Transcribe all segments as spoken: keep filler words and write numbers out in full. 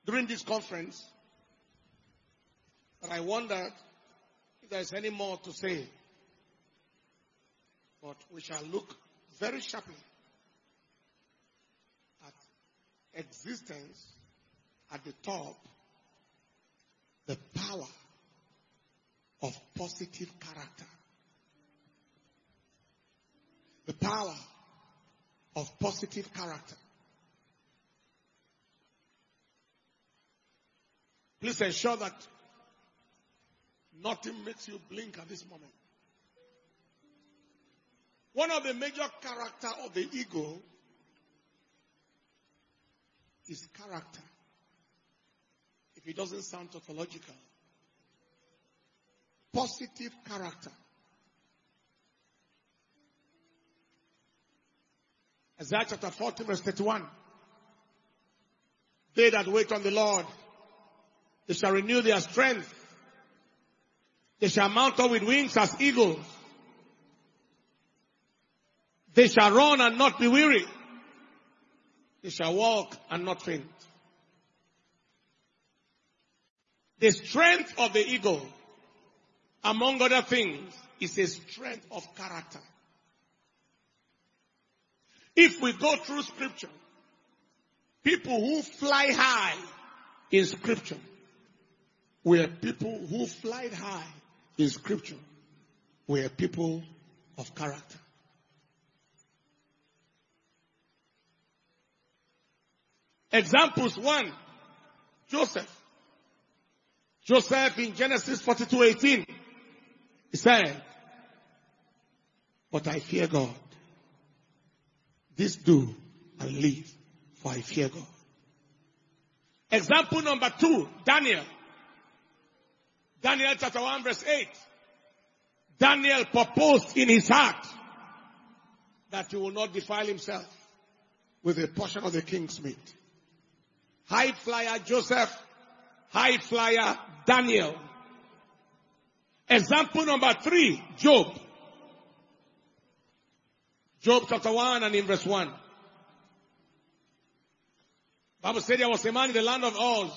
during this conference that I wondered if there's any more to say. But we shall look very sharply at existence at the top, the power of positive character. The power of positive character. Please ensure that nothing makes you blink at this moment. One of the major character of the ego is character. If it doesn't sound tautological. Positive character. Isaiah chapter forty verse thirty-one. They that wait on the Lord, they shall renew their strength. They shall mount up with wings as eagles. They shall run and not be weary. They shall walk and not faint. The strength of the eagle, among other things, is a strength of character. If we go through scripture, people who fly high in scripture were people who fly high in scripture were people of character. Examples one, Joseph. Joseph in Genesis forty-two eighteen, he said, but I fear God. This do and live, for I fear God. Example number two, Daniel. Daniel chapter one verse eight. Daniel proposed in his heart that he will not defile himself with a portion of the king's meat. High flyer Joseph, high flyer Daniel. Example number three, Job. Job chapter one and in verse one. Bible said there was a man in the land of Uz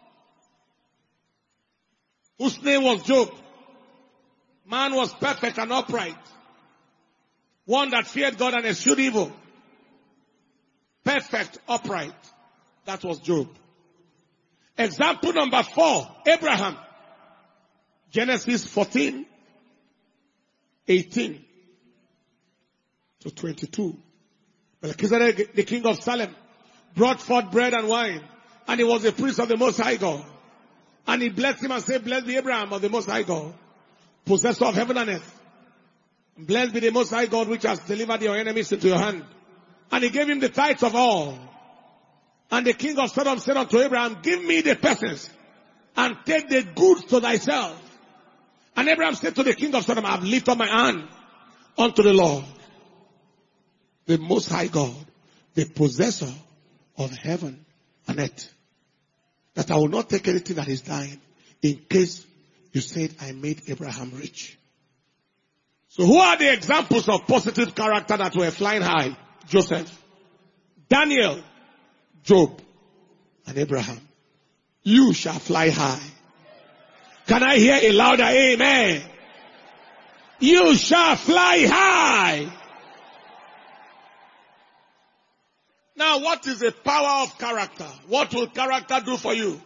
whose name was Job. Man was perfect and upright. One that feared God and eschewed evil. Perfect, upright. That was Job. Example number four, Abraham. Genesis fourteen, eighteen to twenty-two. Melchizedek, the king of Salem, brought forth bread and wine, and he was a priest of the Most High God. And he blessed him and said, blessed be Abraham of the Most High God, possessor of heaven and earth. Blessed be the Most High God which has delivered your enemies into your hand. And he gave him the tithes of all. And the king of Sodom said unto Abraham, give me the persons and take the goods to thyself. And Abraham said to the king of Sodom, I have lifted up my hand unto the Lord, the Most High God, the possessor of heaven and earth, that I will not take anything that is thine, in case you said I made Abraham rich. So who are the examples of positive character that were flying high? Joseph, Daniel, Job, and Abraham. You shall fly high. Can I hear a louder amen? You shall fly high. Now, what is the power of character? What will character do for you?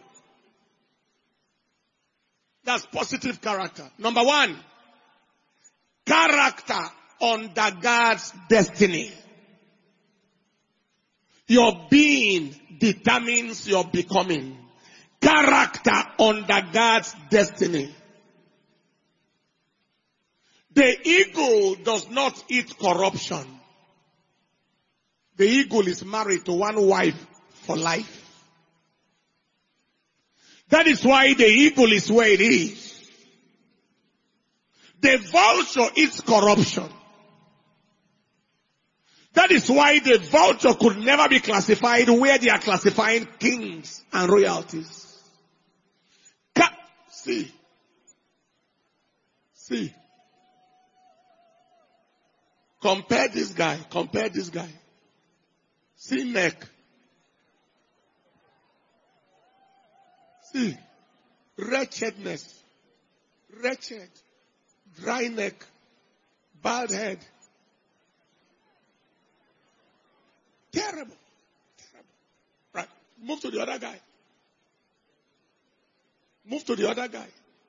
That's positive character. Number one, character undergirds destiny. Your being determines your becoming. Character undergirds destiny. The eagle does not eat corruption. The eagle is married to one wife for life. That is why the eagle is where it is. The vulture eats corruption. That is why the vulture could never be classified where they are classifying kings and royalties. Ca- See. See. Compare this guy. Compare this guy. See neck. See, wretchedness, wretched, dry neck, bald head. Terrible. Terrible. Right. Move to the other guy. Move to the other guy.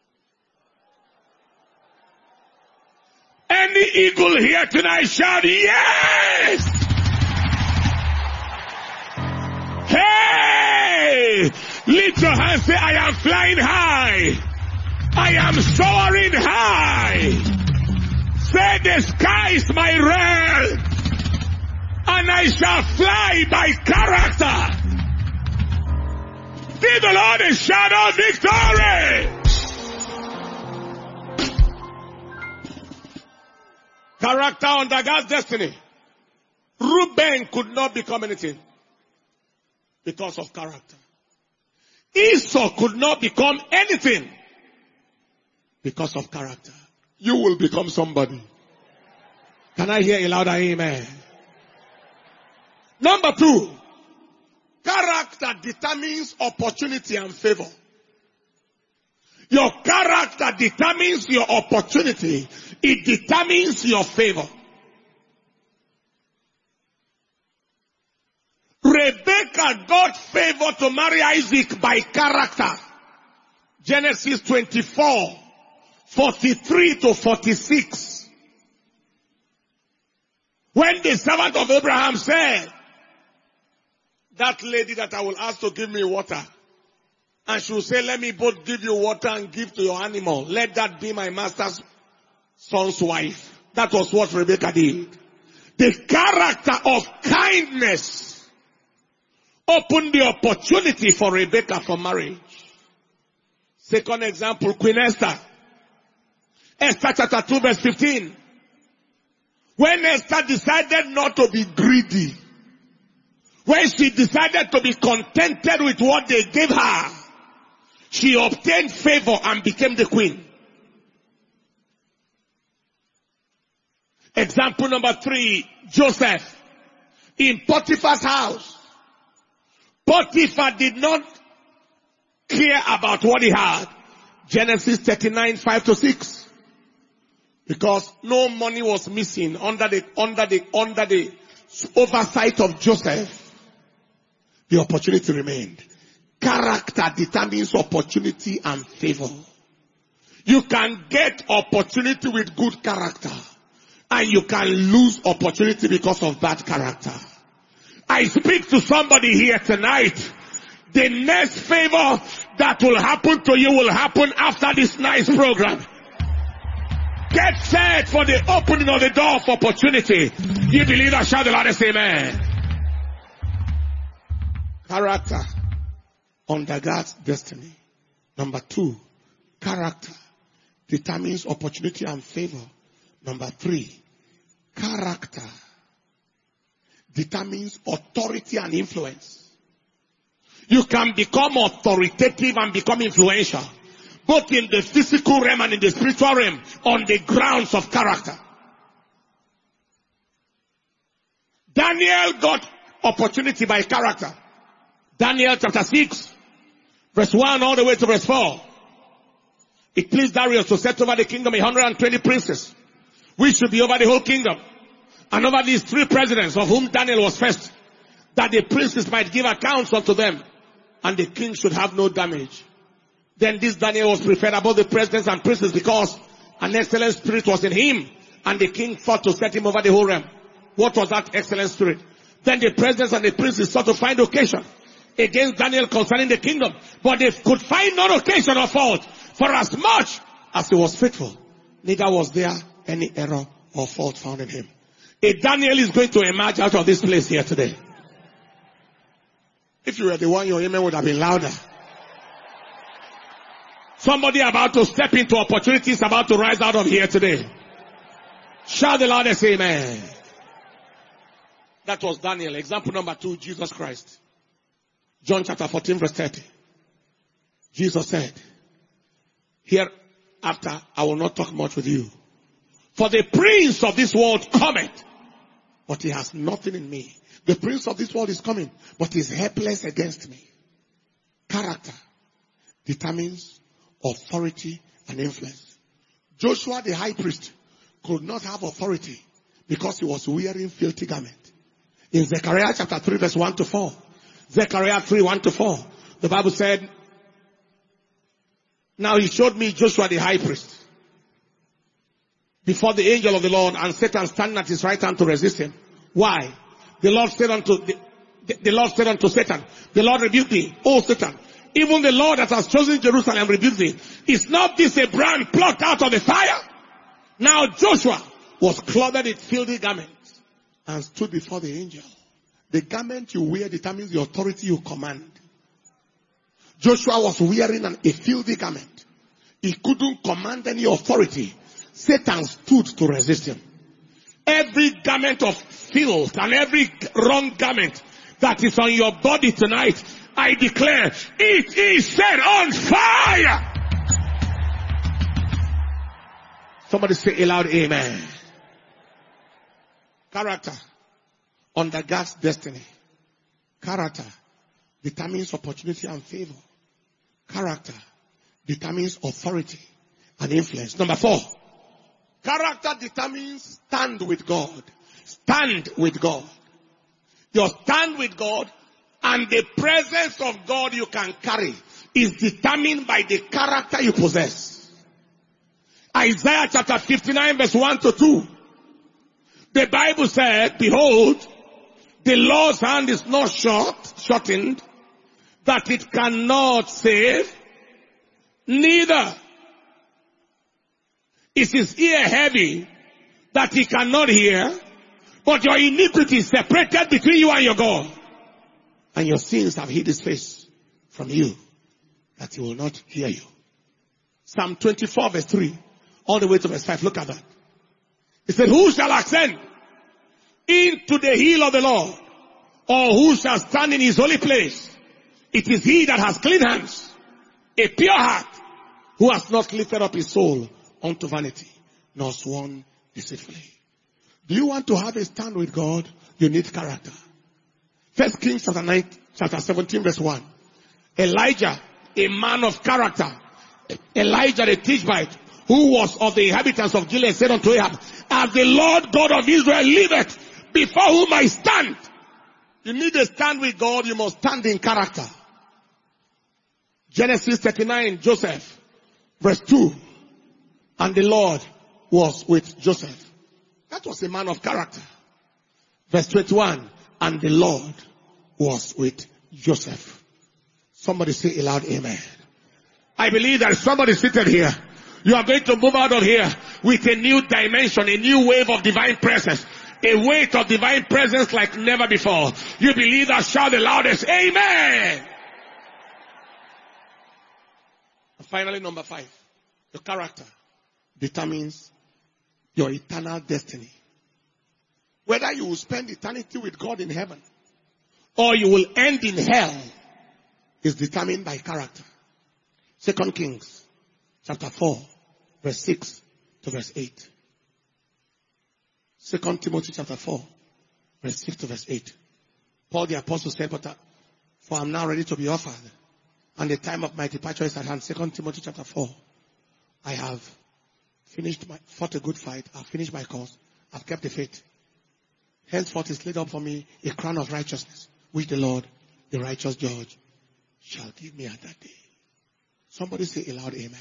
Any eagle here tonight shout yes! Hey! Lift your hands, say, I am flying high. I am soaring high. Say, the sky is my realm. And I shall fly by character. Give the Lord a shout of victory. Character under God's destiny. Reuben could not become anything because of character. Esau could not become anything because of character. You will become somebody. Can I hear a louder amen? Number two, character determines opportunity and favor. Your character determines your opportunity. It determines your favor. Rebecca got favor to marry Isaac by character. Genesis twenty-four, forty-three to forty-six. When the servant of Abraham said, that lady that I will ask to give me water, and she will say, let me both give you water and give to your animal. Let that be my master's son's wife. That was what Rebecca did. The character of kindness opened the opportunity for Rebecca for marriage. Second example, Queen Esther. Esther chapter two verse fifteen. When Esther decided not to be greedy, when she decided to be contented with what they gave her, she obtained favor and became the queen. Example number three, Joseph. In Potiphar's house, Potiphar did not care about what he had. Genesis thirty-nine, five to six. Because no money was missing under the, under the, under the oversight of Joseph. The opportunity remained. Character determines opportunity and favor. You can get opportunity with good character, and you can lose opportunity because of bad character. I speak to somebody here tonight. The next favor that will happen to you will happen after this nice program. Get set for the opening of the door of opportunity. You believe that? Shout the loudest amen. Character undergirds destiny. Number two, character determines opportunity and favor. Number three, character determines authority and influence. You can become authoritative and become influential, both in the physical realm and in the spiritual realm, on the grounds of character. Daniel got opportunity by character. Daniel chapter six, verse one all the way to verse four. It pleased Darius to set over the kingdom one hundred twenty princes, which should be over the whole kingdom, and over these three presidents, of whom Daniel was first, that the princes might give accounts unto them, and the king should have no damage. Then this Daniel was preferred above the presidents and princes, because an excellent spirit was in him, and the king thought to set him over the whole realm. What was that excellent spirit? Then the presidents and the princes sought to find occasion against Daniel concerning the kingdom, but they could find no occasion or fault, for as much as he was faithful, neither was there any error or fault found in him. A Daniel is going to emerge out of this place here today. If you were the one, your amen would have been louder. Somebody about to step into opportunities, about to rise out of here today. Shout the loudest amen. That was Daniel. Example number two, Jesus Christ. John chapter fourteen verse thirty. Jesus said, hereafter I will not talk much with you, for the prince of this world cometh, but he has nothing in me. The prince of this world is coming, but he is helpless against me. Character determines authority and influence. Joshua the high priest could not have authority because he was wearing filthy garment. In Zechariah chapter three verse one to four, Zechariah three one to four, the Bible said, now he showed me Joshua the high priest before the angel of the Lord, and Satan standing at his right hand to resist him. Why? The Lord said unto the, the, the Lord said unto Satan, the Lord rebuked thee, O Satan, even the Lord that has chosen Jerusalem rebuked thee. Is not this a brand plucked out of the fire? Now Joshua was clothed in filthy garments and stood before the angel. The garment you wear determines the authority you command. Joshua was wearing an, a filthy garment. He couldn't command any authority. Satan stood to resist him. Every garment of filth and every wrong garment that is on your body tonight, I declare, it is set on fire. Somebody say aloud, amen. Character undergirds destiny. Character determines opportunity and favor. Character determines authority and influence. Number four, character determines stand with God. Stand with God. Your stand with God and the presence of God you can carry is determined by the character you possess. Isaiah chapter fifty-nine verse one to two. The Bible said, behold, the Lord's hand is not short, shortened, that it cannot save, neither is his ear heavy, that he cannot hear, but your iniquity is separated between you and your God, and your sins have hid his face from you, that he will not hear you. Psalm twenty-four verse three, all the way to verse five, look at that. He said, who shall ascend into the hill of the Lord, or who shall stand in his holy place? It is he that has clean hands, a pure heart, who has not lifted up his soul unto vanity, nor sworn deceitfully. Do you want to have a stand with God? You need character. First Kings chapter nine, chapter seventeen verse one. Elijah, a man of character, Elijah the Tishbite, who was of the inhabitants of Gilead, said unto Ahab, as the Lord God of Israel liveth, before whom I stand. You need a stand with God, you must stand in character. Genesis thirty-nine, Joseph, verse two. And the Lord was with Joseph. That was a man of character. Verse twenty-one. And the Lord was with Joseph. Somebody say aloud, amen. I believe that somebody seated here, you are going to move out of here with a new dimension, a new wave of divine presence, a weight of divine presence like never before. You believe that? Shout the loudest, amen. And finally, number five, your character determines your eternal destiny. Whether you will spend eternity with God in heaven or you will end in hell is determined by character. Second Kings chapter four, verse six to verse eight. Second Timothy chapter four, verse six to verse eight. Paul the apostle said, but uh, for I am now ready to be offered, and the time of my departure is at hand. Second Timothy chapter four. I have finished my, fought a good fight. I've finished my course. I've kept the faith. Henceforth is laid up for me a crown of righteousness, which the Lord, the righteous judge, shall give me at that day. Somebody say aloud, amen.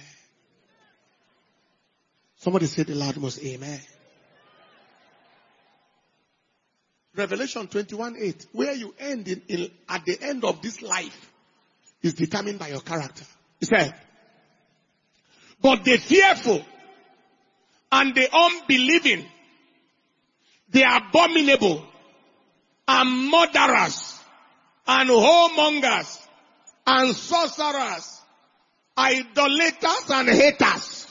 Somebody say the loud most, amen. Revelation twenty-one eight, where you end in, in, at the end of this life is determined by your character. He said, but the fearful and the unbelieving, the abominable and murderers and whoremongers and sorcerers, idolaters and haters,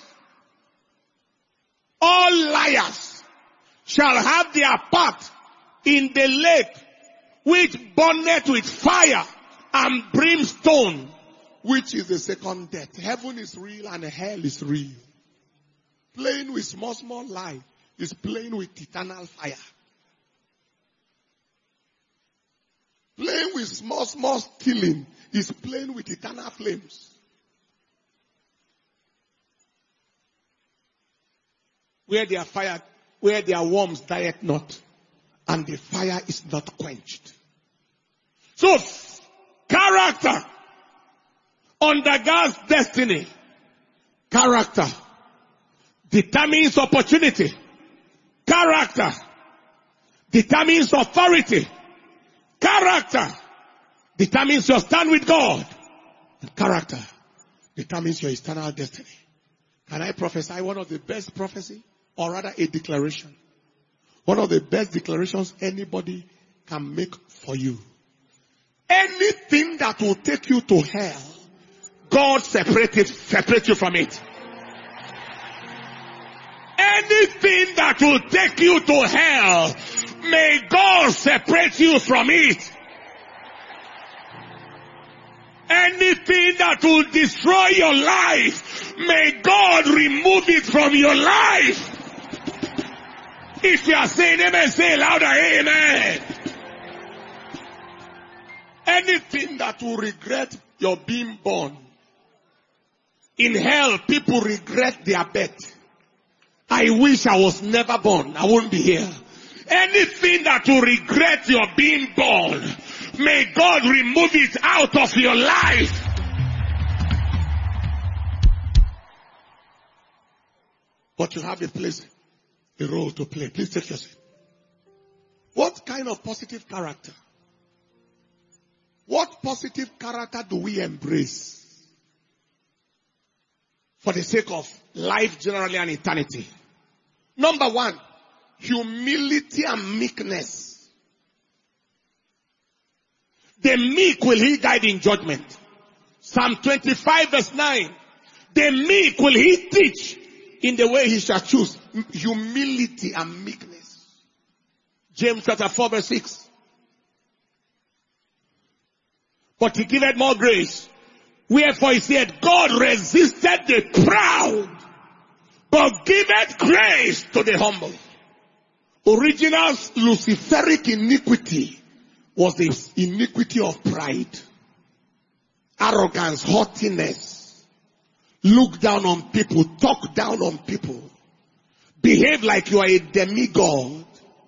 all liars shall have their part in the lake which burneth with fire and brimstone, which is the second death. Heaven is real and hell is real. Playing with small, small life is playing with eternal fire. Playing with small, small stealing is playing with eternal flames. where their fire, where their worms diet not, and the fire is not quenched. So, character undergoes destiny. Character determines opportunity. Character determines authority. Character determines your stand with God. And character determines your eternal destiny. Can I prophesy one of the best prophecy, or rather a declaration? One of the best declarations anybody can make for you. Anything that will take you to hell, God separate it, separate you from it. Anything that will take you to hell, may God separate you from it. Anything that will destroy your life, may God remove it from your life. If you are saying amen, say louder, amen. Anything that will regret your being born. In hell, people regret their birth. I wish I was never born. I wouldn't be here. Anything that will regret your being born, may God remove it out of your life. But you have a place, a role to play. Please take your seat. What kind of positive character? What positive character do we embrace for the sake of life generally and eternity? Number one, humility and meekness. The meek will he guide in judgment. Psalm twenty-five verse nine. The meek will he teach in the way he shall choose. Humility and meekness. James chapter four verse six. But he giveth more grace. Wherefore he said, God resisted the proud, but giveth grace to the humble. Original Luciferic iniquity was the iniquity of pride, arrogance, haughtiness, look down on people, talk down on people, behave like you are a demigod,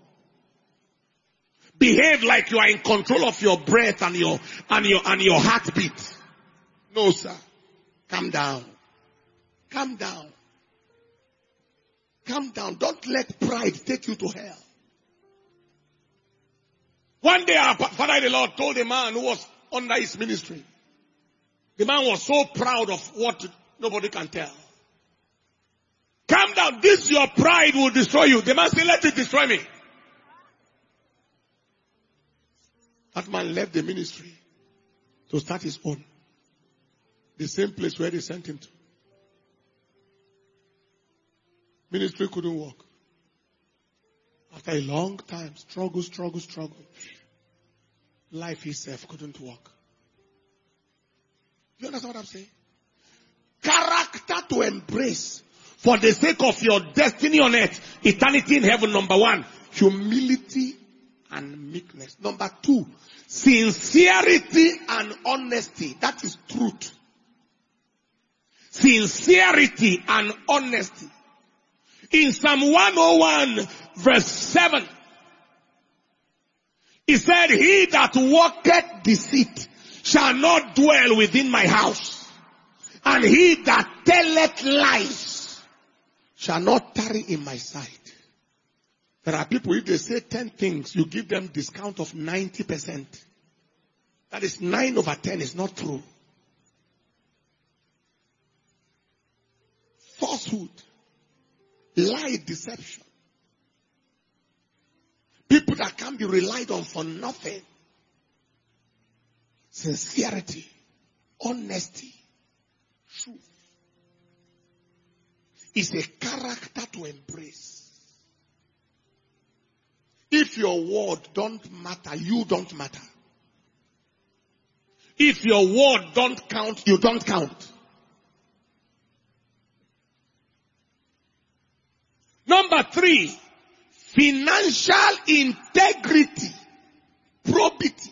behave like you are in control of your breath and your and your and your heartbeat. No, sir. Calm down. Calm down. Calm down. Don't let pride take you to hell. One day our Father in the Lord told a man who was under his ministry. The man was so proud of what nobody can tell. Calm down. This your pride will destroy you. The man said, let it destroy me. That man left the ministry to start his own. The same place where they sent him to. Ministry couldn't work. After a long time, struggle, struggle, struggle. Life itself couldn't work. You understand what I'm saying? Character to embrace for the sake of your destiny on earth, eternity in heaven. Number one, humility and meekness. Number two, sincerity and honesty. That is truth. Sincerity and honesty. In Psalm one oh one verse seven, he said, he that worketh deceit shall not dwell within my house, and he that telleth lies shall not tarry in my sight. There are people, if they say ten things, you give them discount of ninety percent. That is nine over ten is not true. Falsehood, lie, deception. People that can be relied on for nothing. Sincerity, honesty, truth is a character to embrace. If your word don't matter, you don't matter. If your word don't count, you don't count. Number three, financial integrity, probity.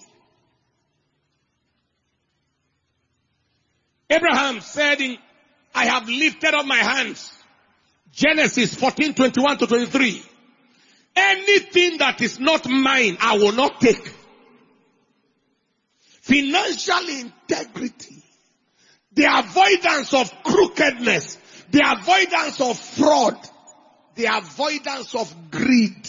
Abraham said, in, I have lifted up my hands. Genesis fourteen, twenty-one to twenty-three. Anything that is not mine, I will not take. Financial integrity. The avoidance of crookedness. The avoidance of fraud. The avoidance of greed.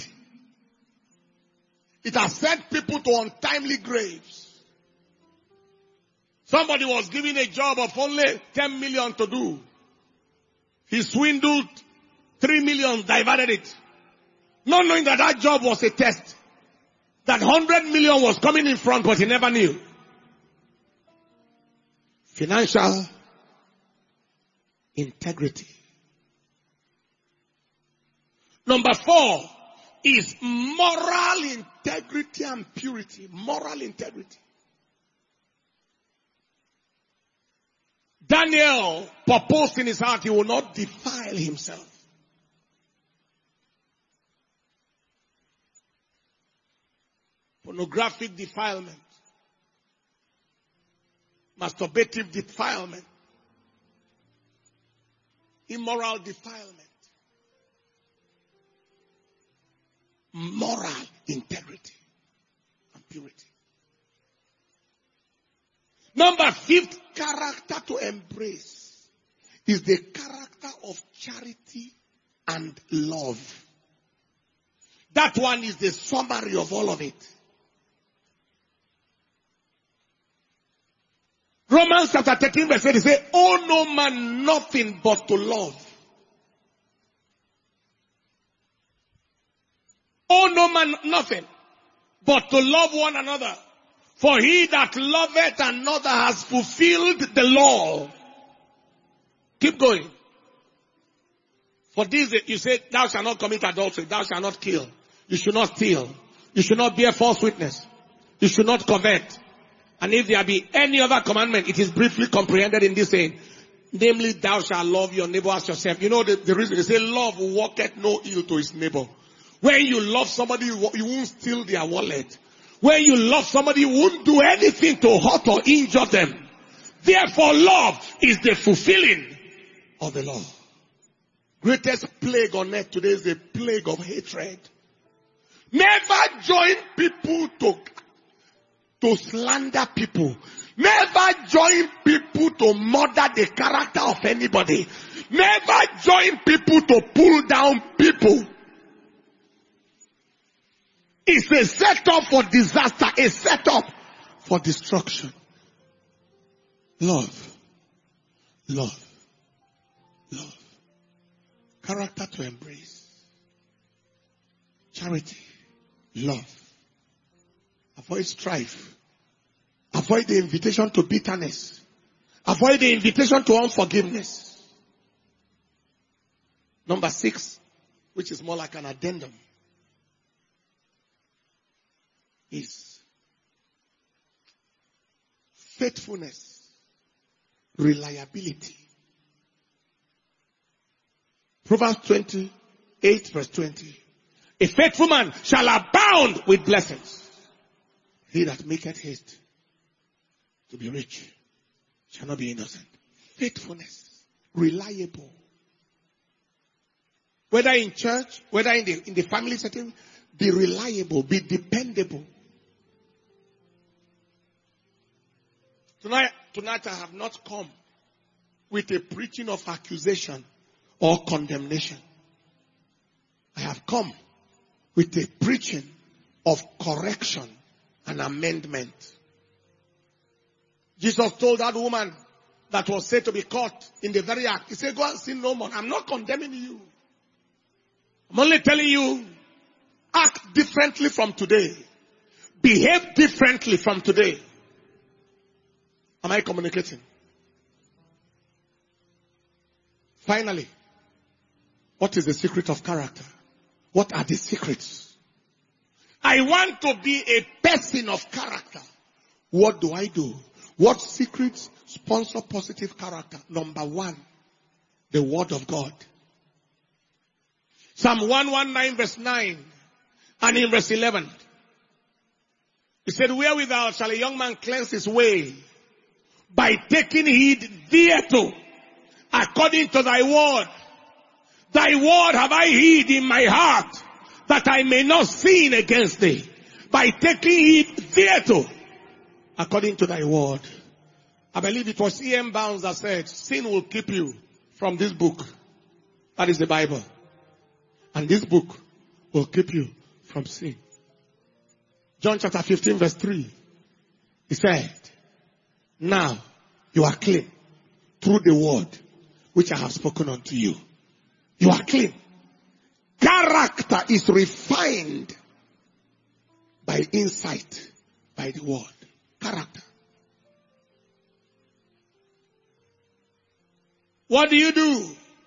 It has sent people to untimely graves. Somebody was given a job of only ten million to do. He swindled three million, diverted it. Not knowing that that job was a test. That one hundred million was coming in front, but he never knew. Financial integrity. Number four is moral integrity and purity. Moral integrity. Daniel purposed in his heart he will not defile himself. Pornographic defilement. Masturbative defilement. Immoral defilement. Moral integrity and purity. Number fifth character to embrace is the character of charity and love. That one is the summary of all of it. Romans chapter thirteen verse eight, it says, owe no man nothing but to love. Owe no man nothing but to love one another. For he that loveth another has fulfilled the law. Keep going. For this, you say, thou shalt not commit adultery, thou shalt not kill, you should not steal, you should not bear false witness, you should not covet. And if there be any other commandment, it is briefly comprehended in this saying, namely, thou shalt love your neighbor as yourself. You know the, the reason they say love worketh no ill to his neighbor. When you love somebody, you won't steal their wallet. When you love somebody, you won't do anything to hurt or injure them. Therefore, love is the fulfilling of the law. Greatest plague on earth today is the plague of hatred. Never join people to, to slander people. Never join people to murder the character of anybody. Never join people to pull down people. It's a setup for disaster, a setup for destruction. Love. Love. Love. Character to embrace. Charity. Love. Avoid strife. Avoid the invitation to bitterness. Avoid the invitation to unforgiveness. Number six, which is more like an addendum, is faithfulness, reliability. Proverbs twenty-eight verse twenty. A faithful man shall abound with blessings. He that maketh haste to be rich shall not be innocent. Faithfulness, reliable. Whether in church, whether in the, in the family setting, be reliable, be dependable. Tonight, tonight I have not come with a preaching of accusation or condemnation. I have come with a preaching of correction and amendment. Jesus told that woman that was said to be caught in the very act, he said, go and sin no more. I'm not condemning you. I'm only telling you, act differently from today. Behave differently from today. Am I communicating? Finally, what is the secret of character? What are the secrets? I want to be a person of character. What do I do? What secrets sponsor positive character? Number one, the word of God. Psalm one nineteen verse nine and in verse eleven. He said, wherewithal shall a young man cleanse his way? By taking heed thereto, according to thy word. Thy word have I hid in my heart, that I may not sin against thee, by taking heed thereto, according to thy word. I believe it was E M Bounds that said, sin will keep you from this book. That is the Bible. And this book will keep you from sin. John chapter fifteen verse three. He said, now you are clean through the word which I have spoken unto you. You are clean. Character is refined by insight, by the word. Character. What do you do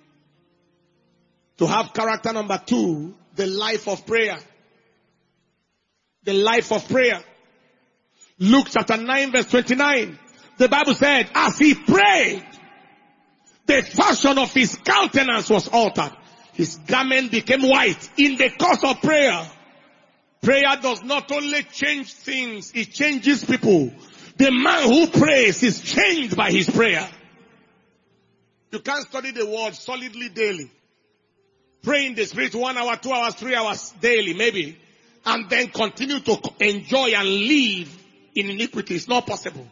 to have character? Number two, the life of prayer. The life of prayer. Luke chapter nine verse twenty-nine. The Bible said, as he prayed, the fashion of his countenance was altered. His garment became white in the course of prayer. Prayer does not only change things, it changes people. The man who prays is changed by his prayer. You can't study the word solidly daily. Pray in the spirit one hour, two hours, three hours daily, maybe. And then continue to enjoy and live in iniquity. It's not possible.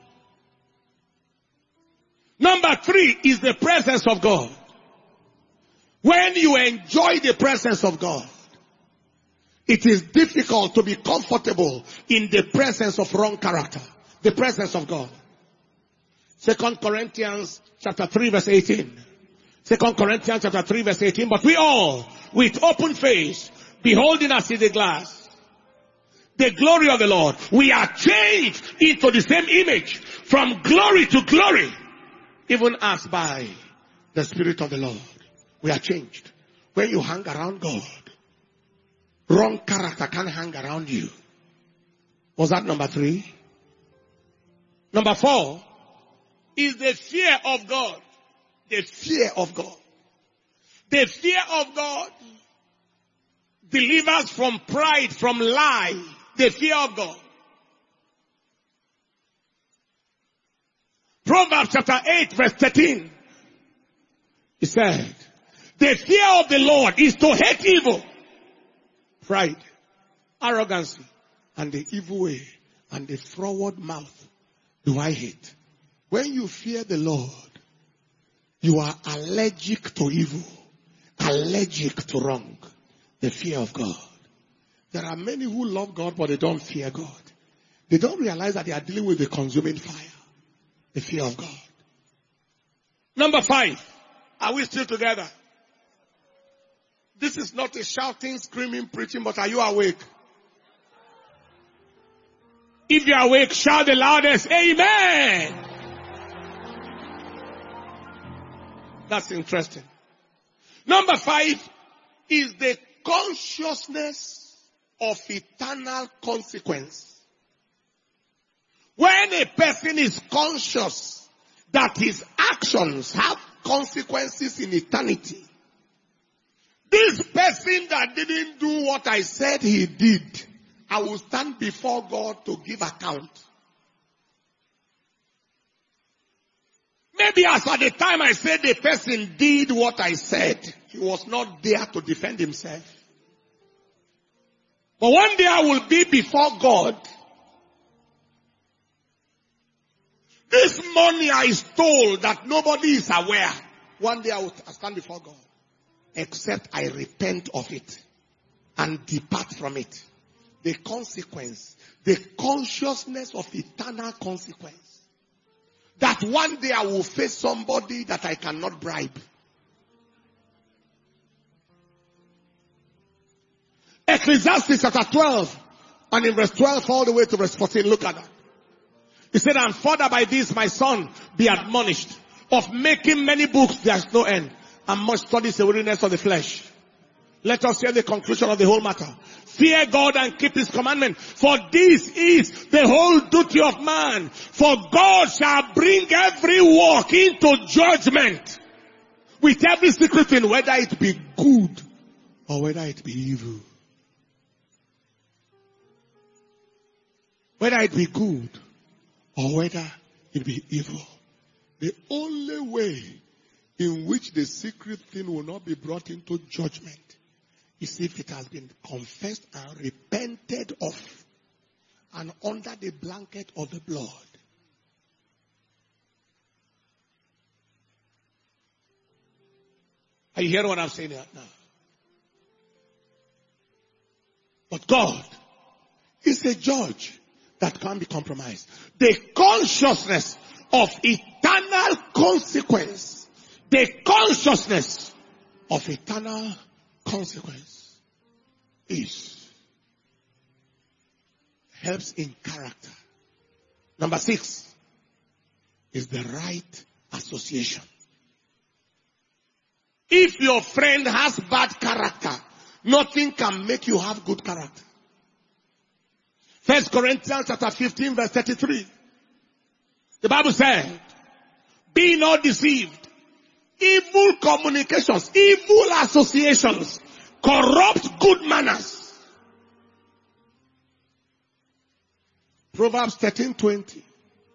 Number three is the presence of God. When you enjoy the presence of God, it is difficult to be comfortable in the presence of wrong character. The presence of God. Second Corinthians chapter three verse eighteen. Second Corinthians chapter three verse eighteen. But we all, with open face, beholding as in the glass, the glory of the Lord, we are changed into the same image from glory to glory, even as by the Spirit of the Lord. We are changed. When you hang around God, wrong character can't hang around you. Was that number three? Number four is the fear of God. The fear of God. The fear of God delivers from pride, from lie. The fear of God. Proverbs chapter eight verse thirteen. He said, the fear of the Lord is to hate evil, pride, arrogancy, and the evil way, and the froward mouth do I hate. When you fear the Lord, you are allergic to evil, allergic to wrong. The fear of God. There are many who love God, but they don't fear God. They don't realize that they are dealing with the consuming fire. The fear of God. Number five. Are we still together? This is not a shouting, screaming, preaching, but are you awake? If you are awake, shout the loudest, amen. That's interesting. Number five is the consciousness of eternal consequence. When a person is conscious that his actions have consequences in eternity, this person that didn't do what I said he did, I will stand before God to give account. Maybe as at the time I said the person did what I said, he was not there to defend himself. But one day I will be before God. This money I stole that nobody is aware, one day I will stand before God. Except I repent of it and depart from it. The consequence, the consciousness of eternal consequence. That one day I will face somebody that I cannot bribe. Ecclesiastes chapter twelve, and in verse twelve all the way to verse fourteen, look at that. He said, and further by this, my son, be admonished. Of making many books, there is no end. And much study is the weariness of the flesh. Let us hear the conclusion of the whole matter. Fear God and keep his commandment. For this is the whole duty of man. For God shall bring every work into judgment. With every secret thing, whether it be good or whether it be evil. Whether it be good or whether it be evil. The only way in which the secret thing will not be brought into judgment is if it has been confessed and repented of and under the blanket of the blood. Are you hearing what I'm saying now? But God is a judge that can't be compromised. The consciousness of eternal consequence. The consciousness of eternal consequence is helps in character. Number six is the right association. If your friend has bad character, nothing can make you have good character. First Corinthians chapter fifteen verse thirty-three. The Bible said, be not deceived. Evil communications, evil associations, corrupt good manners. Proverbs thirteen twenty.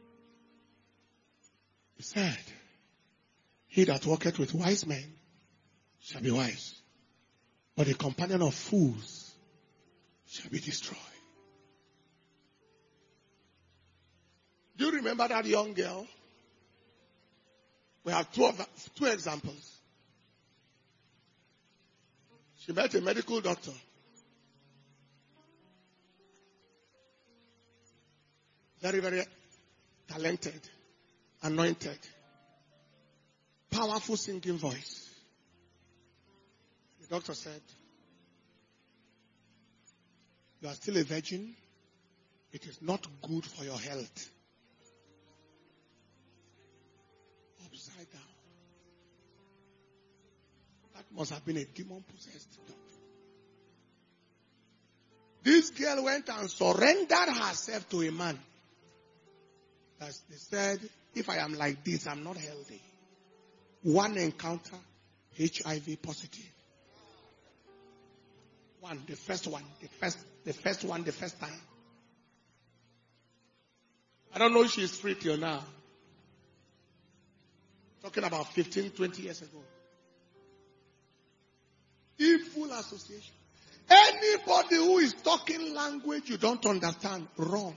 He said, he that walketh with wise men shall be wise, but the companion of fools shall be destroyed. Do you remember that young girl? We have two, of, two examples. She met a medical doctor. Very, very talented, anointed, powerful singing voice. The doctor said, you are still a virgin. It is not good for your health. Upside down. That must have been a demon-possessed doctor. This girl went and surrendered herself to a man. As they said, if I am like this, I'm not healthy. One encounter, H I V positive. One, the first one, the first, the first one, the first time. I don't know if she's free till now. Talking about fifteen, twenty years ago. Evil association. Anybody who is talking language you don't understand, wrong.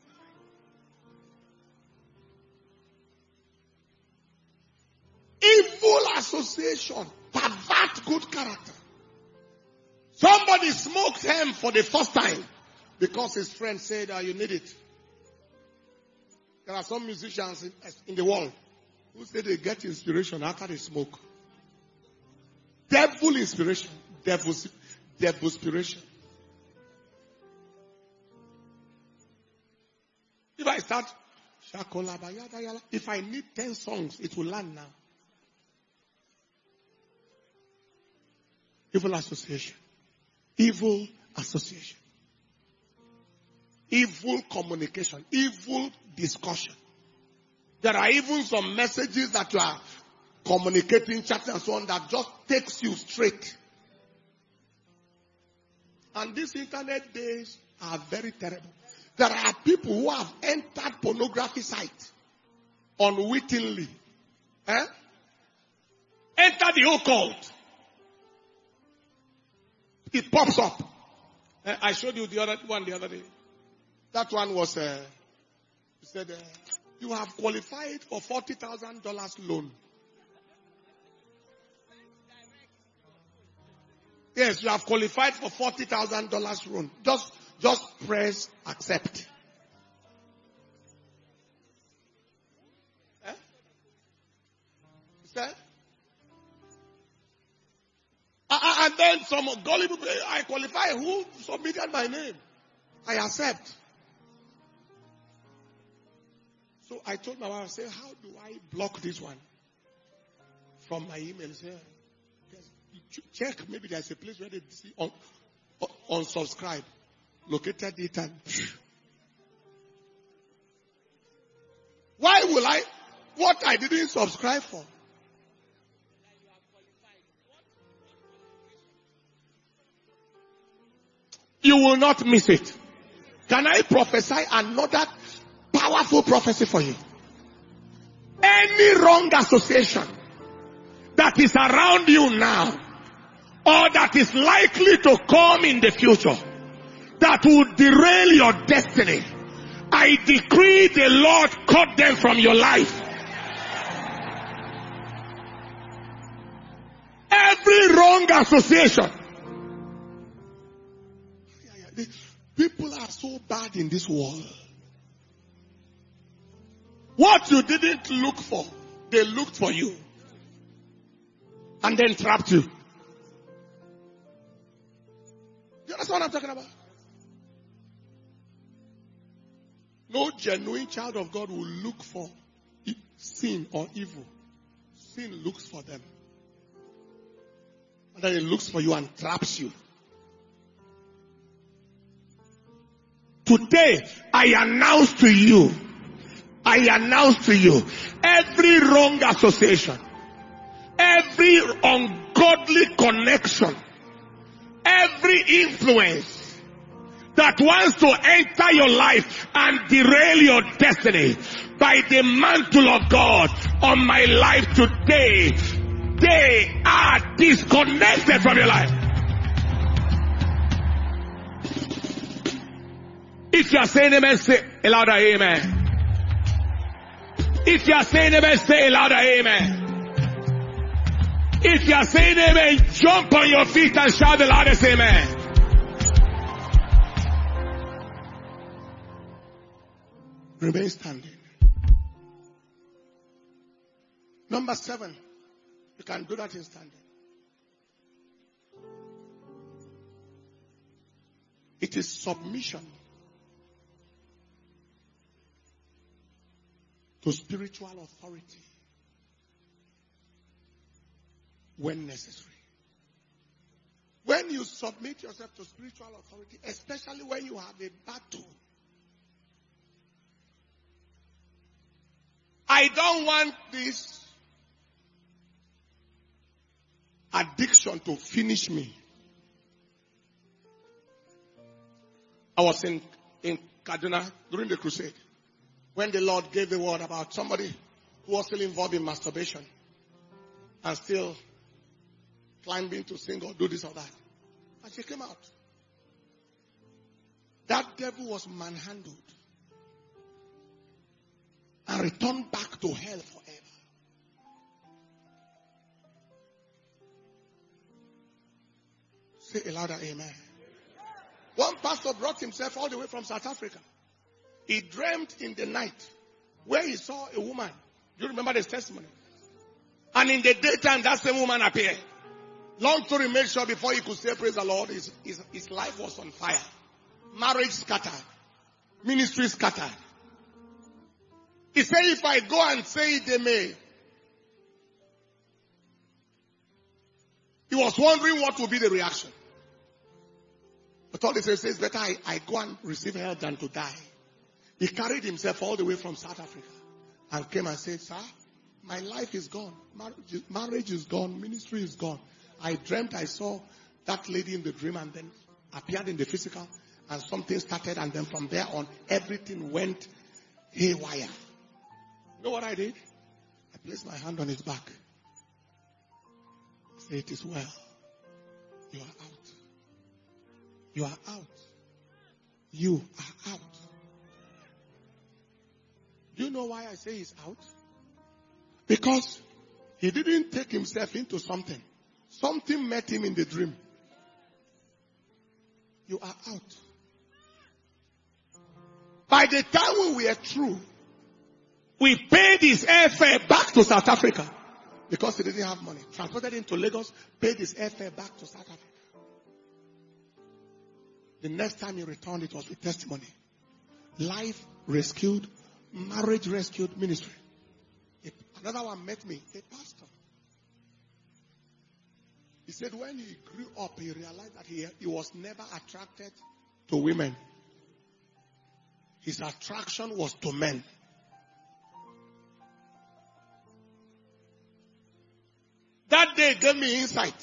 Evil association, pervert good character. Somebody smoked him for the first time because his friend said, oh, you need it. There are some musicians in, in the world who say they get inspiration after they smoke. Devil inspiration. Devil, devil inspiration. If I start, if I need ten songs, it will land now. Evil association. Evil association. Evil communication. Evil discussion. There are even some messages that you are communicating, chatting and so on that just takes you straight. And these internet days are very terrible. There are people who have entered pornography sites unwittingly. Eh? Enter the occult. It pops up. Eh, I showed you the other one the other day. That one was, uh, he said, uh, you have qualified for forty thousand dollars loan. Yes, you have qualified for forty thousand dollars loan. Just, just press accept. Eh? He said, and then some gullible, I qualify. Who submitted my name? I accept. So I told my wife, I said, how do I block this one from my emails here? Check, maybe there's a place where they see on, on unsubscribe. Located it and why will I, what I didn't subscribe for? You will not miss it. Can I prophesy another powerful prophecy for you? Any wrong association that is around you now, or that is likely to come in the future, that will derail your destiny, I decree the Lord cut them from your life. Every wrong association. People are so bad in this world. What you didn't look for, they looked for you. And then trapped you. You understand what I'm talking about? No genuine child of God will look for sin or evil. Sin looks for them. And then it looks for you and traps you. Today, I announce to you, I announce to you, every wrong association, every ungodly connection, every influence that wants to enter your life and derail your destiny, by the mantle of God on my life today, they are disconnected from your life. If you are saying amen, say a louder amen. If you are saying amen, say a louder amen. If you are saying amen, jump on your feet and shout the loudest amen. Remain standing. Number seven. You can do that in standing. It is submission to spiritual authority when necessary. When you submit yourself to spiritual authority, especially when you have a battle, I don't want this addiction to finish me. I was in, in Kaduna during the crusade when the Lord gave the word about somebody who was still involved in masturbation and still climbing to sing or do this or that. And she came out. That devil was manhandled and returned back to hell forever. Say a louder amen. One pastor brought himself all the way from South Africa. He dreamt in the night where he saw a woman. Do you remember this testimony? And in the daytime, that same woman appeared. Long story made short, before he could say praise the Lord, his, his, his life was on fire. Marriage scattered. Ministry scattered. He said, if I go and say it, they may. He was wondering what would be the reaction. But all he says is better I, I go and receive help than to die. He carried himself all the way from South Africa and came and said, sir, my life is gone. Marriage, marriage is gone. Ministry is gone. I dreamt I saw that lady in the dream and then appeared in the physical and something started, and then from there on everything went haywire. You know what I did? I placed my hand on his back. I said, it is well. You are out. You are out. You are out. Do you know why I say he's out? Because he didn't take himself into something. Something met him in the dream. You are out. By the time we were through, we paid his airfare back to South Africa because he didn't have money. Transported him to Lagos, paid his airfare back to South Africa. The next time he returned, it was with testimony. Life rescued, marriage rescued, ministry. Another one met me, a pastor. He said when he grew up, he realized that he, he was never attracted to women. His attraction was to men. That day gave me insight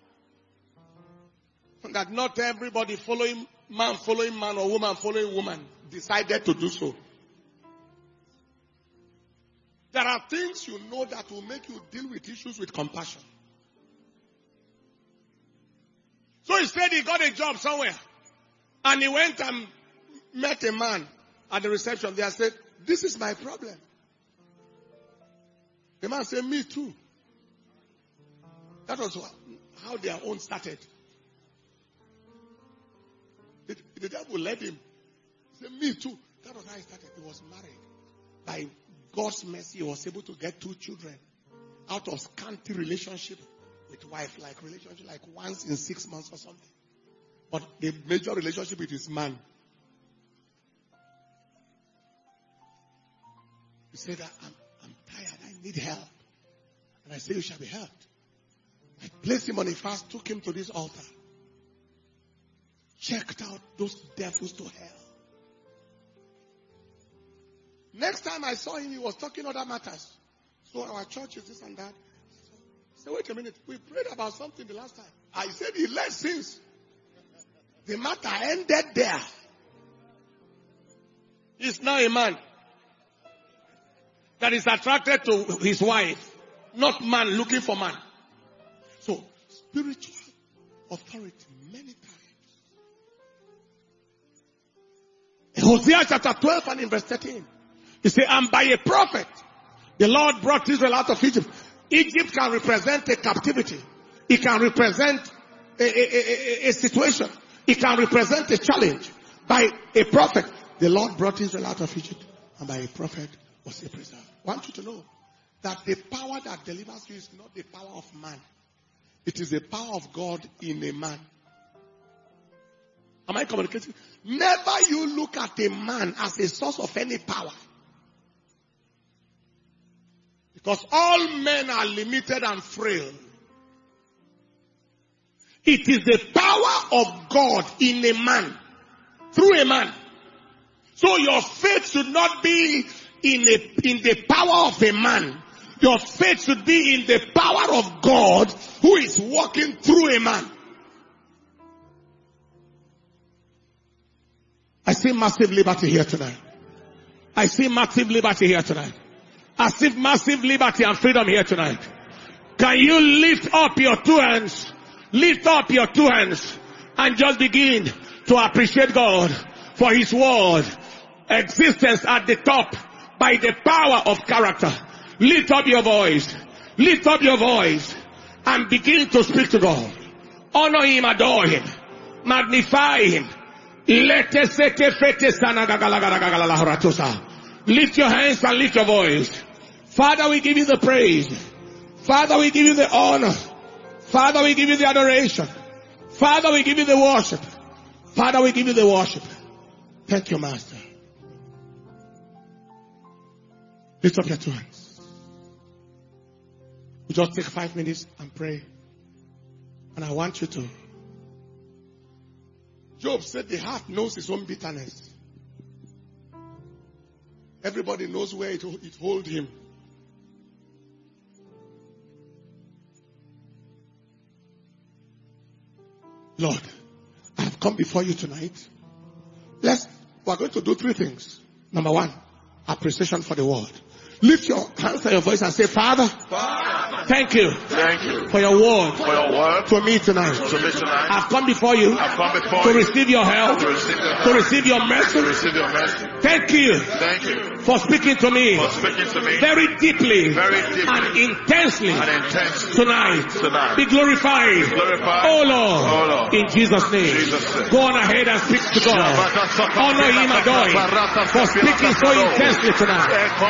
that not everybody following man, following man, or woman following woman decided to do so. There are things you know that will make you deal with issues with compassion. So he said he got a job somewhere. And he went and met a man at the reception there and said, this is my problem. The man said, me too. That was how their own started. The, the devil led him. He said, me too. That was how he started. He was married. By God's mercy, he was able to get two children out of scanty relationship with wife, like relationship like once in six months or something. But the major relationship with his man. He said, I'm, I'm tired. I need help. And I said, you shall be helped. I placed him on a fast, took him to this altar. Checked out those devils to hell. Next time I saw him, he was talking other matters. So our church is this and that. I said, wait a minute. We prayed about something the last time. I said he led since. The matter ended there. He's now a man that is attracted to his wife, not man looking for man. So, spiritual authority many times. In Hosea chapter twelve and in verse thirteen, he said, and by a prophet, the Lord brought Israel out of Egypt. Egypt can represent a captivity. It can represent a, a, a, a situation. It can represent a challenge. By a prophet, the Lord brought Israel out of Egypt. And by a prophet was a preserver. I want you to know that the power that delivers you is not the power of man. It is the power of God in a man. Am I communicating? Never you look at a man as a source of any power. Because all men are limited and frail. It is the power of God in a man. Through a man. So your faith should not be in a, in the power of a man. Your faith should be in the power of God who is walking through a man. I see massive liberty here tonight. I see massive liberty here tonight. I see massive liberty and freedom here tonight. Can you lift up your two hands? Lift up your two hands and just begin to appreciate God for His word. Existence at the top by the power of character. Lift up your voice. Lift up your voice and begin to speak to God. Honor Him, adore Him, magnify Him. Lift your hands and lift your voice. Father, we give you the praise. Father, we give you the honor. Father, we give you the adoration. Father, we give you the worship. Father, we give you the worship. Thank you, Master. Lift up your two hands. We just take five minutes and pray. And I want you to. Job said the heart knows its own bitterness. Everybody knows where it, it holds him. Lord, I have come before you tonight. Let's, we're going to do three things. Number one, appreciation for the word. Lift your hands and your voice and say, Father, Father, thank you, thank you for your word, for your word to me tonight. To me tonight. I've come before you, I've come before to you receive your help, to receive your, help, to receive your mercy. To receive your mercy. Thank you, thank you for speaking to me, for speaking to me very deeply, very deeply and intensely, and intensely tonight. tonight. Be glorified, Be glorified. Oh, Lord, oh Lord, in Jesus' name. Jesus' name. Go on ahead and speak to God. Honor Him, adore Him, for speaking so intensely tonight.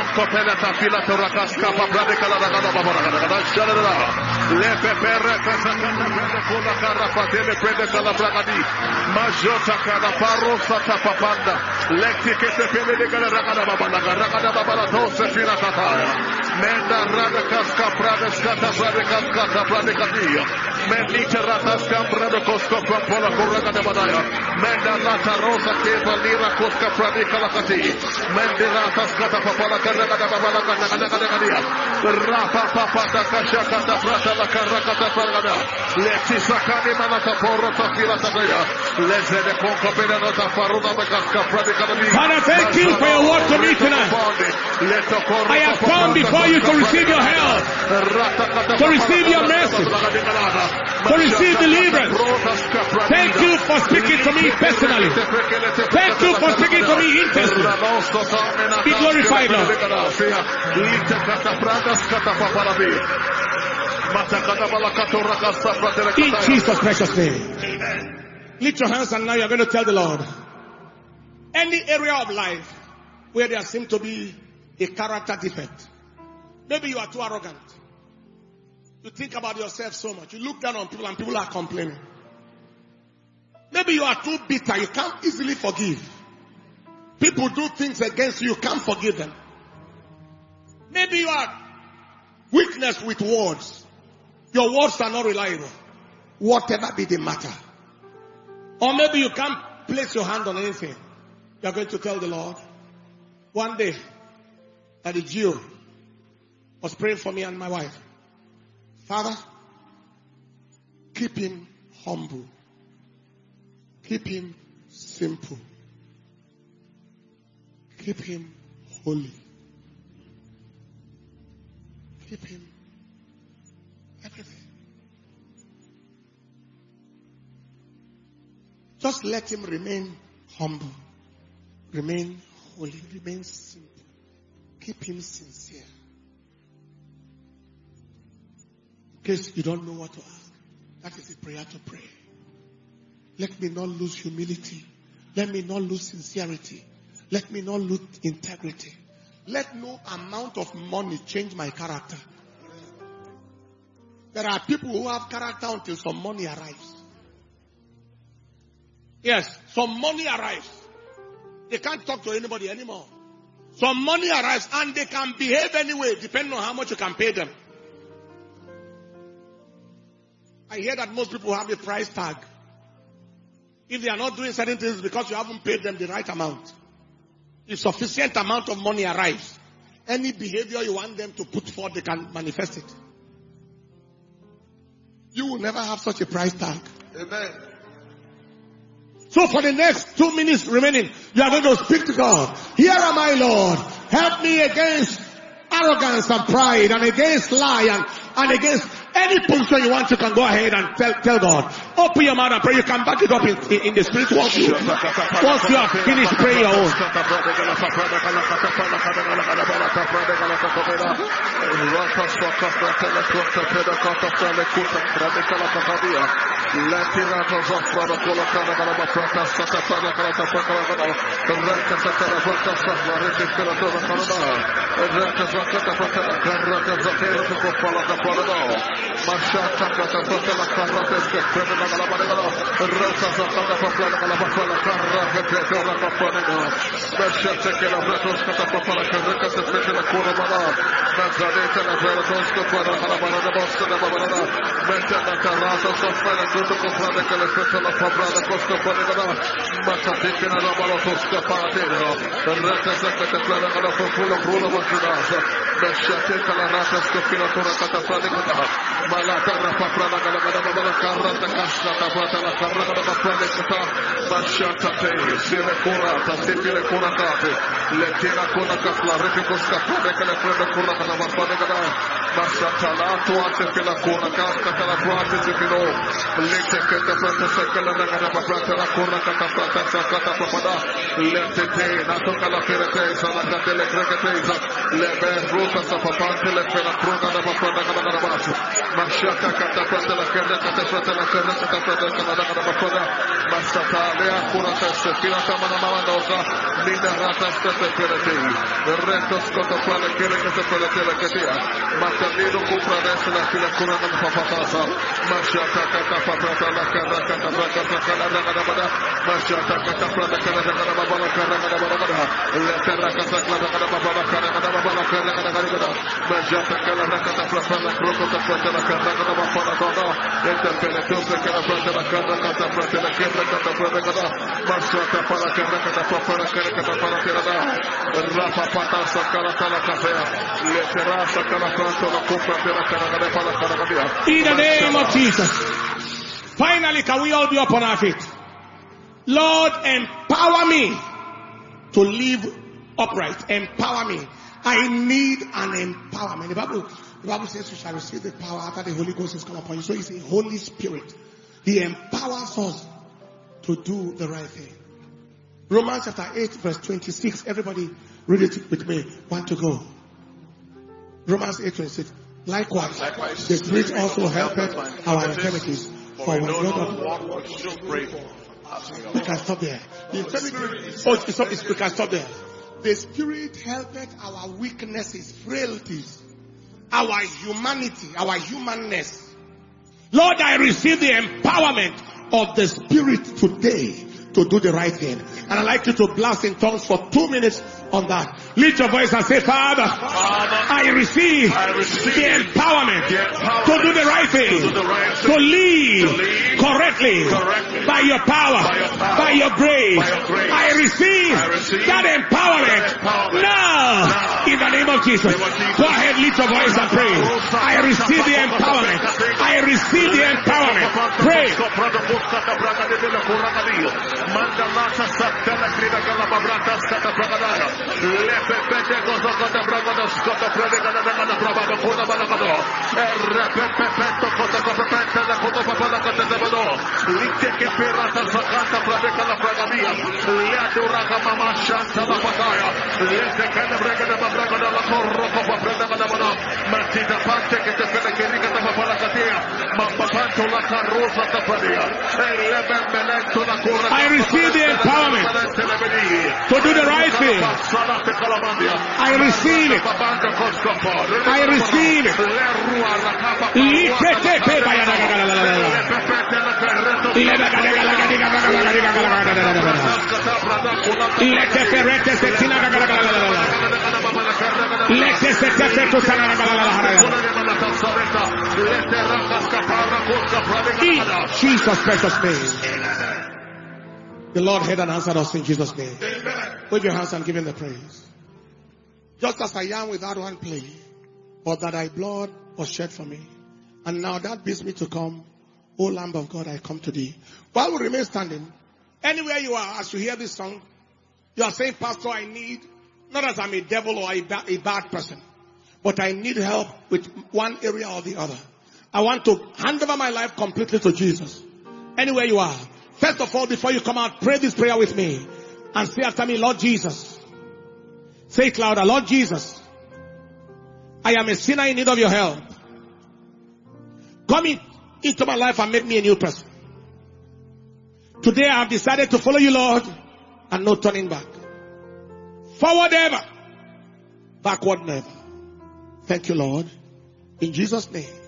Menda rada kaska prada skata prada kaskata prada kadia. Mendita ratas kamprada koska pola kuraga de badaya. Menda lata rosa kepa lira koska prada kalakati. Menda ratas kata pola karaga de babala kata kata kata kadia. Rapa papa da kasha kata prada la karaka kata prada. Letis Sakani Manakaporo Tafila Tabaya, Lezede Ponkopena Tafaruda Bakaska Pradikadami. Father, thank you for your word to me tonight. I have come before you to receive your help, to receive your mercy, to receive deliverance. Thank you for speaking to me personally. Thank you for speaking to me intensely. Be glorified, Lord. In Jesus' precious name. Lift your hands and now you're going to tell the Lord. Any area of life where there seems to be a character defect. Maybe you are too arrogant. You think about yourself so much. You look down on people and people are complaining. Maybe you are too bitter. You can't easily forgive. People do things against you. You can't forgive them. Maybe you are weakness with words. Your words are not reliable. Whatever be the matter. Or maybe you can't place your hand on anything. You are going to tell the Lord. One day, that the Jew was praying for me and my wife. Father, keep him humble. Keep him simple. Keep him holy. Keep him everything. Just let him remain humble. Remain holy. Remain simple. Keep him sincere. In case you don't know what to ask, that is a prayer to pray. Let me not lose humility. Let me not lose sincerity. Let me not lose integrity. Let no amount of money change my character. There are people who have character until some money arrives. Yes, some money arrives. They can't talk to anybody anymore. Some money arrives and they can behave anyway, depending on how much you can pay them. I hear that most people have a price tag. If they are not doing certain things because you haven't paid them the right amount. If sufficient amount of money arrives, any behavior you want them to put forth, they can manifest it. You will never have such a price tag. Amen. So for the next two minutes remaining, you are going to speak to God. Here am I, Lord. Help me against arrogance and pride and against lie and, and against any position you want. You can go ahead and tell, tell God. Open your mouth and pray. You can back it up in, in, in the spirit once you, once you have finished praying your own. Mashata kata kata la karra peske kreme la la la la rasa kata kata la la la karra peske la kata la mashata kala bratos kata kata la karra kata peske la kora bala nazareta la bratos kata la la la la bosta la la la meta la karra sa fa la kota kota la kala peske la fabra la kosta kora bala mashata kala la bala kosta pate la rasa kata kala la la fula fula bala mashata kala rasa kata kora kata kata Malata rapa prana gala gala gala karra ta kasta ta prata la karra gala prana kata bashata te sile kura ta sile kura ta le tira kura kasla reke koska prana gala prana kura gala prana gala bashata la tu ante kala kura kasta kala prana zikino le te kata prana sakala gala prana la kura kata prana sakata papada le te te na to kala ferete sala kate le krekete le ber ruta sa papante le pela kura gala prana gala gala Mashata kata prata la kerra kata prata la kerra kata prata kata la kata prata Mashata lea kurata sekila tamana mama dosa Nina rata stete perete Retos kota prana kerra kata prata la ketia Matanino kupra desa la kila kurana papatasa Mashata kata prata la kerra kata prata kata la kata prata Mashata kata prata kata kata baba la kerra kata baba kata La kerra kata kata kata baba la kerra kata baba la kerra kata kata Mashata kata kata prata la krokota prata la carra da bafana toda interpelación se queda frente la carra cata frente la guerra cata frente cata marchata para carra cata para carra cata para tirada rafa pata saca la cala cafea le terraza cala pronto la compra de la carra para carra. In the name of Jesus. Finally, can we all be upon our feet? Lord, empower me to live upright. Empower me. I need an empowerment. The Bible, the Bible says you shall receive the power after the Holy Ghost has come upon you. So it's the Holy Spirit. He empowers us to do the right thing. Romans chapter eight verse twenty-six. Everybody read it with me. Want to go? Romans eight twenty-six. Likewise, Likewise the Spirit also helpeth our infirmities. For we know not what we should pray for. We can stop there. The infirmity. Oh, it's not, it's, we can stop there. The Spirit helpeth our weaknesses, frailties, our humanity, our humanness. Lord, I receive the empowerment of the Spirit today to do the right thing. And I'd like you to blast in tongues for two minutes on that. Lift your voice and say, Father, Father I, receive I receive the empowerment, the empowerment to do the right thing, to, the right thing, to live, to live correctly, correctly by, your power, by your power, by your grace. By your grace. I, receive I receive that empowerment, that empowerment now, now in the name of Jesus. Name of Jesus. Go ahead, lift your voice and pray. I receive the empowerment. I receive the empowerment. Pray. Mandalata Satana Krida Galabrata Scata Pragadaya, Lepepete Gosocota Bragados, Scota Pradegana Brababa Kona Balagado, Repepeto Cotacopeta, the Cotopapalacata Dabado, Liteke Pirata Sacanta Pradecala Pragadia, Leaturaka Mama Shanta La Pataya, Letekana Bragada Bragada La Corroco Pradagana, Martita Pante, che te fede che riga da Papalacatia, Mampapanto la Carrosa Tapadia, Elebemelecto la Cura. I receive the empowerment to do the right thing. I receive it. I receive it. In Jesus' precious name. The Lord heard and answered us in Jesus' name. Wave your hands and give him the praise. Just as I am without one plea, but that thy blood was shed for me. And now that bids me to come, O Lamb of God, I come to thee. While we remain standing, anywhere you are, as you hear this song, you are saying, Pastor, I need, not as I'm a devil or a, ba- a bad person, but I need help with one area or the other. I want to hand over my life completely to Jesus. Anywhere you are. First of all, before you come out, pray this prayer with me. And say after me, Lord Jesus. Say it louder, Lord Jesus. I am a sinner in need of your help. Come in, into my life and make me a new person. Today I have decided to follow you, Lord, and no turning back. Forward ever, backward never. Thank you, Lord. In Jesus' name.